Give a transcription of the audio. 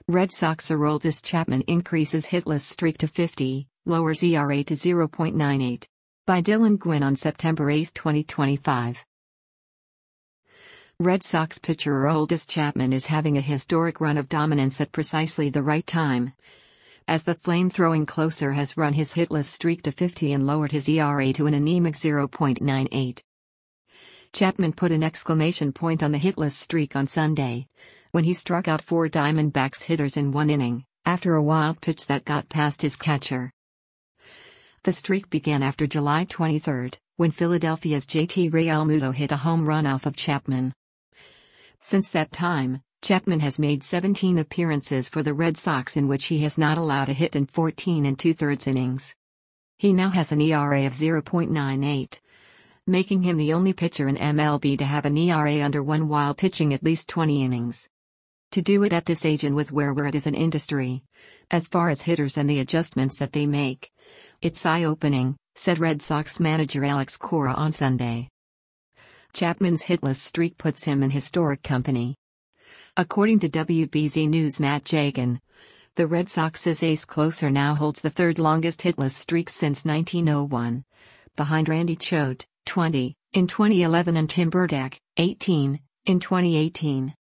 Red Sox Aroldis Chapman increases hitless streak to 50, lowers ERA to 0.98. By Dylan Gwynn on September 8, 2025. Red Sox pitcher Aroldis Chapman is having a historic run of dominance at precisely the right time, as the flame-throwing closer has run his hitless streak to 50 and lowered his ERA to an anemic 0.98. Chapman put an exclamation point on the hitless streak on Sunday, when he struck out 4 Diamondbacks hitters in one inning, after a wild pitch that got past his catcher. The streak began after July 23, when Philadelphia's JT Realmuto hit a home run off of Chapman. Since that time, Chapman has made 17 appearances for the Red Sox in which he has not allowed a hit in 14 2/3 innings. He now has an ERA of 0.98. Making him the only pitcher in MLB to have an ERA under 1 while pitching at least 20 innings. To do it at this age and with where it is an industry, as far as hitters and the adjustments that they make, it's eye-opening, said Red Sox manager Alex Cora on Sunday. Chapman's hitless streak puts him in historic company. According to WBZ News' Matt Jagan, the Red Sox's ace closer now holds the third longest hitless streak since 1901, behind Randy Choate, 20, in 2011 and Tim Burdack, 18, in 2018.